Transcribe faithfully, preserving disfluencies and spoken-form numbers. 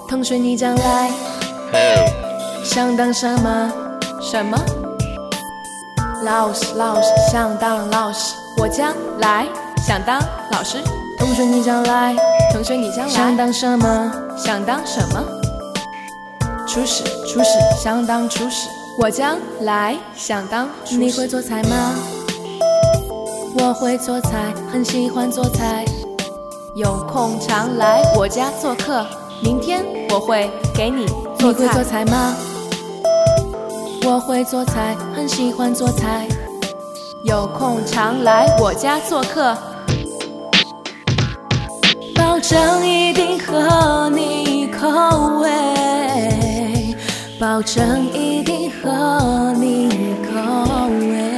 同学你将来想当什么？什么？老师老师想当老师，我将来想当老师。同学你将来，同学你将来想当什么？想当什么？厨师厨师想当厨师，我将来想当厨师。你会做菜吗？我会做菜，很喜欢做菜，有空常来我家做客。明天我会给你做菜。你会做菜吗？我会做菜，很喜欢做菜，有空常来我家做客。保证一定合你口味，保证一定合你口味。